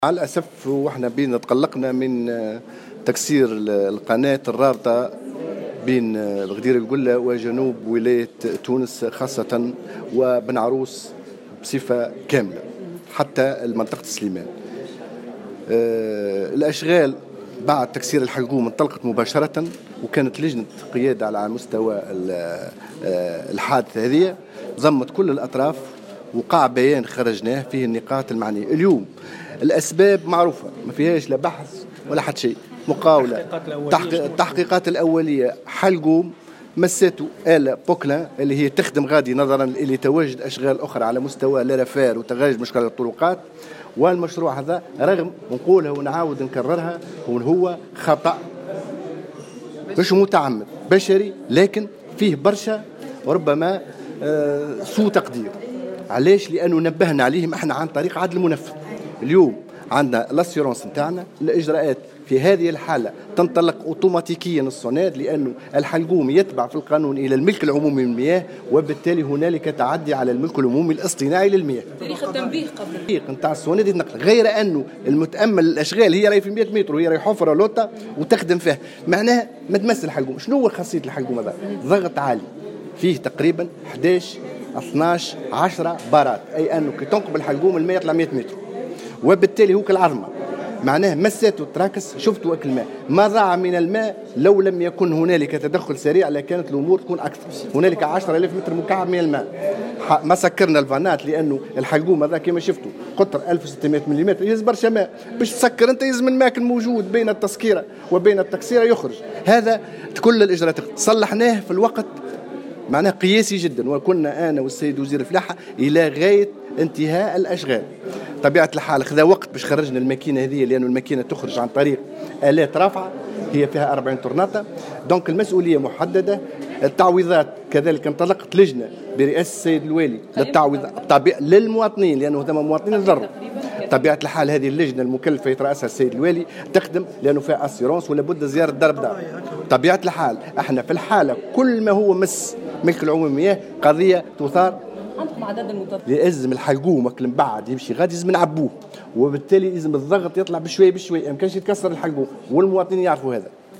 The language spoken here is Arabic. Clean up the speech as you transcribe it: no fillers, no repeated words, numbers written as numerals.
مع الأسف واحنا بين تقلقنا من تكسير القناة الرابطة بين الغدير القلة وجنوب ولاية تونس خاصة وبن عروس بصفة كاملة حتى منطقة سليمان. الأشغال بعد تكسير الحلقوم انطلقت مباشرة، وكانت لجنة قيادة على مستوى الحادثة هذه ضمت كل الأطراف، وقع بيان خرجناه فيه النقاط المعنية. اليوم الأسباب معروفة، ما فيهاش لا بحث ولا حد شيء، مقاولة التحقيقات الأولية حلقوم مسته آلة بوكلان اللي هي تخدم غادي نظرا إلى تواجد أشغال أخرى على مستوى لارافير وتغير مشكلة الطرقات. والمشروع هذا رغم نقولها ونعاود نكررها هو خطأ مش متعمد بشري، لكن فيه برشا وربما سوء تقدير. علاش؟ لأنه نبهنا عليهم احنا عن طريق عدل المنفذ. اليوم عندنا لاسيورونس نتاعنا، الإجراءات في هذه الحالة تنطلق اوتوماتيكيا الصناد، لأنه الحلقوم يتبع في القانون إلى الملك العمومي للمياه، وبالتالي هنالك تعدي على الملك العمومي الاصطناعي للمياه. تاريخ التنبيه قبل التاريخ نتاع الصناد يتنقل، غير أنه المتأمل الأشغال هي راهي في 100 متر وهي راهي حفرة لوطة وتخدم فيها، معناها ما تمس الحلقوم. شنو هو خاصية الحلقوم هذا؟ ضغط عالي فيه تقريبا 11 12 10 بارات، أي أنه كي تنقب الحلقوم الماء يطلع 100 متر، وبالتالي هو كالعظمة معناه مساته تراكس. شفتوا أكل الماء ما ضاع من الماء لو لم يكن هنالك تدخل سريع، لكانت الأمور تكون أكثر. هنالك 10,000 متر مكعب من الماء. ما سكرنا الفانات لأنه الحلقوم هذا كما شفتوا قطر 1600 ملم، يهز برشا ماء. باش تسكر أنت يلزم الماء الموجود بين التسكيرة وبين التكسيرة يخرج. هذا كل الإجراءات صلحناه في الوقت معناه قياسي جدا، وكنا أنا والسيد وزير الفلاحة إلى غاية انتهاء الأشغال. طبيعة الحال خذا وقت باش خرجنا الماكينة هذه، لأن الماكينة تخرج عن طريق آلات رافعة هي فيها 40 طرناطة، دونك المسؤولية محددة. التعويضات كذلك انطلقت لجنة برئاسة السيد الوالي للتعويض للمواطنين، لأنه ثم مواطنين ضرب. طبيعة الحال هذه اللجنة المكلفة يترأسها السيد الوالي تخدم لأنه فيها أسيرونس ولا بد زيارة درب دار. طبيعة الحال احنا في الحالة كل ما هو مس ملك العمومي المياه قضية تثار. عندكم عدد المتضررين؟ لازم الحلقوم من بعد يمشي غادي لازم نعبوه، وبالتالي لازم الضغط يطلع بشوي بشوي، ما كانش يتكسر الحلقوم، والمواطنين يعرفوا هذا.